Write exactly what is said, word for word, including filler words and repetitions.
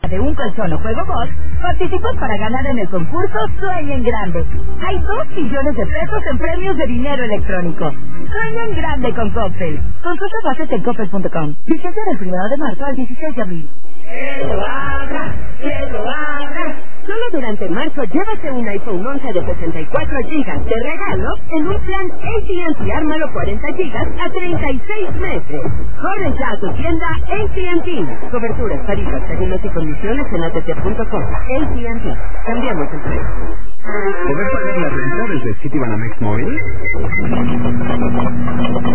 de un colchón o juego box, participas para ganar en el concurso Sueña en Grande. Hay dos millones de pesos en premios de dinero electrónico. Sueña en Grande con Coppel. Consulta bases en coppel punto com. Vigencia del primero de marzo al dieciséis de abril. ¡Que lo abra! ¡Que lo abra! Solo durante marzo llévate un iPhone once de sesenta y cuatro gigas de regalo en un plan A T and T Ármalo cuarenta gigas a treinta y seis meses. Corre ya a tu tienda A T and T. Coberturas, tarifas, términos y condiciones en A T T punto com. A T and T. Cambiamos el precio. ¿Poder pagar la renta desde Citibanamex Móvil?